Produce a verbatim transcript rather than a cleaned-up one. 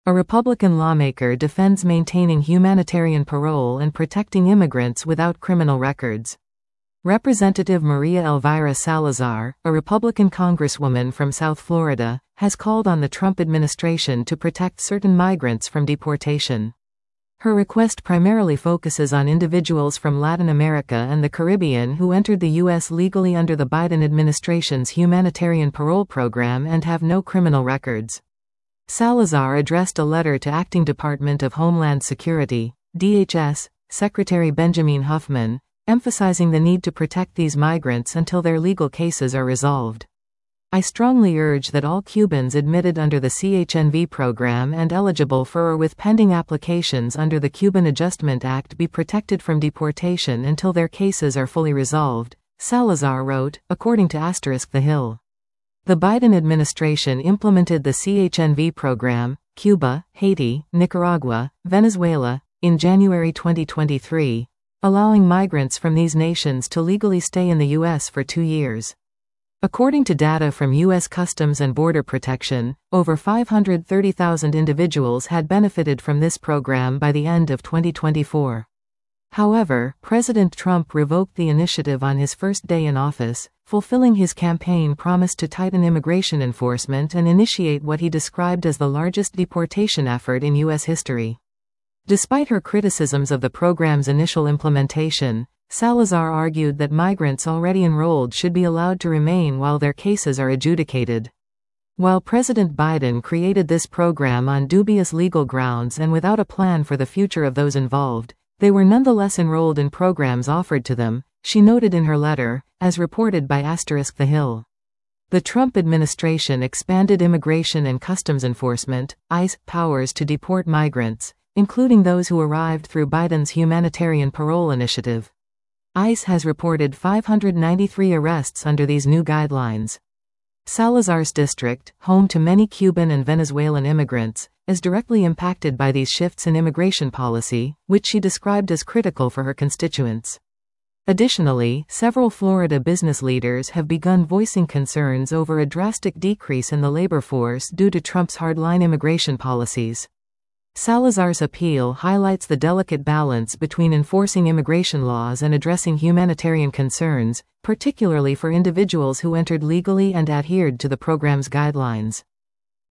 A Republican lawmaker defends maintaining humanitarian parole and protecting immigrants without criminal records. Representative Maria Elvira Salazar, a Republican congresswoman from South Florida, has called on the Trump administration to protect certain migrants from deportation. Her request primarily focuses on individuals from Latin America and the Caribbean who entered the U S legally under the Biden administration's humanitarian parole program and have no criminal records. Salazar addressed a letter to Acting Department of Homeland Security, D H S, Secretary Benjamin Huffman, emphasizing the need to protect these migrants until their legal cases are resolved. I strongly urge that all Cubans admitted under the C H N V program and eligible for or with pending applications under the Cuban Adjustment Act be protected from deportation until their cases are fully resolved, Salazar wrote, according to Asterisk The Hill. The Biden administration implemented the C H N V program, Cuba, Haiti, Nicaragua, Venezuela, in January twenty twenty-three, allowing migrants from these nations to legally stay in the U S for two years. According to data from U S Customs and Border Protection, over five hundred thirty thousand individuals had benefited from this program by the end of twenty twenty-four. However, President Trump revoked the initiative on his first day in office, fulfilling his campaign promise to tighten immigration enforcement and initiate what he described as the largest deportation effort in U S history. Despite her criticisms of the program's initial implementation, Salazar argued that migrants already enrolled should be allowed to remain while their cases are adjudicated. While President Biden created this program on dubious legal grounds and without a plan for the future of those involved, they were nonetheless enrolled in programs offered to them, she noted in her letter, as reported by Asterisk The Hill. The Trump administration expanded Immigration and Customs Enforcement, ICE, powers to deport migrants, including those who arrived through Biden's humanitarian parole initiative. ICE has reported five hundred ninety-three arrests under these new guidelines. Salazar's district, home to many Cuban and Venezuelan immigrants, is directly impacted by these shifts in immigration policy, which she described as critical for her constituents. Additionally, several Florida business leaders have begun voicing concerns over a drastic decrease in the labor force due to Trump's hardline immigration policies. Salazar's appeal highlights the delicate balance between enforcing immigration laws and addressing humanitarian concerns, particularly for individuals who entered legally and adhered to the program's guidelines.